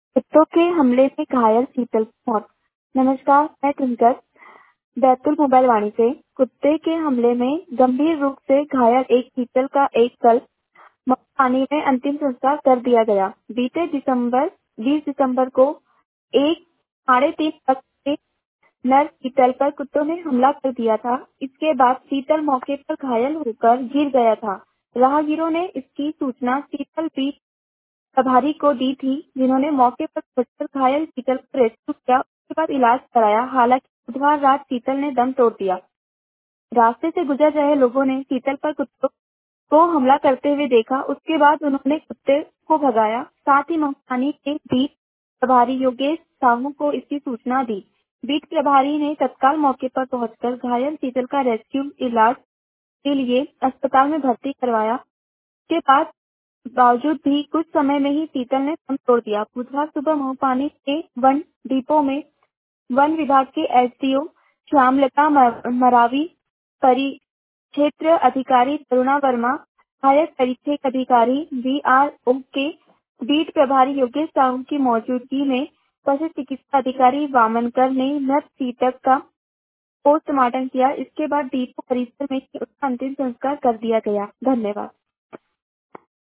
कुत्तों के हमले में घायल शीतल की मौत। नमस्कार, मैं ट्विंकल बैतूल मोबाइल वाणी से। कुत्ते के हमले में गंभीर रूप से घायल एक शीतल का एक कल पानी में अंतिम संस्कार कर दिया गया। बीते 20 दिसंबर को एक 3.5 वर्ष के नर शीतल पर कुत्तों ने हमला कर दिया था। इसके बाद शीतल मौके पर घायल होकर गिर गया था। राहगीरों ने इसकी सूचना शीतल बीट प्रभारी को दी थी, जिन्होंने मौके पर पहुंचकर घायल शीतल को रेस्क्यू किया। उसके बाद इलाज कराया। हालांकि बुधवार रात शीतल ने दम तोड़ दिया। रास्ते से गुजर रहे लोगों ने शीतल पर कुत्तों को हमला करते हुए देखा। उसके बाद उन्होंने कुत्ते को भगाया। साथ ही मौसानी के बीट प्रभारी योगेश साहू को इसकी सूचना दी। बीट प्रभारी ने तत्काल मौके पर पहुंचकर घायल शीतल का रेस्क्यू इलाज के लिए अस्पताल में भर्ती करवाया। के बाद बावजूद भी कुछ समय में ही शीतल ने दम तोड़ दिया। बुधवार सुबह महुपानी के वन डिपो में वन विभाग के एसडीओ श्यामलता मरावी, परिक्षेत्र अधिकारी करुणा वर्मा, सहायक परिक्षेत्र अधिकारी वीआरओ के बीट प्रभारी योगेश साहू की मौजूदगी में पशु चिकित्सा अधिकारी वामनकर ने मृत शीतल का पोस्टमार्टम किया। इसके बाद डिपो परिसर में उसका अंतिम संस्कार कर दिया गया। धन्यवाद।